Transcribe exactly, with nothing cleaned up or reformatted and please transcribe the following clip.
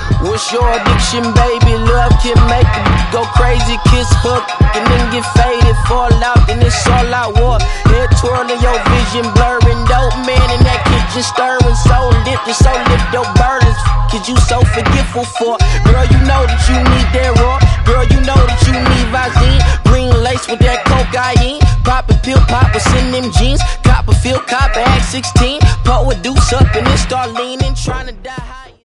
What's your addiction, baby? Love can make you go crazy, kiss, hook, and then get faded, fall out, then it's all out war. Head twirling, your vision blurring, dope man in that kitchen stirring, so lit, just so lit, your burdens. Cause you so forgetful for. Girl, you know that you need that raw. Girl, you know that you need Visine. Green lace with that cocaine. Pop a pill, pop what's in them jeans. Copperfield, copper, act sixteen. Put a deuce up and then start leaning, trying to die high.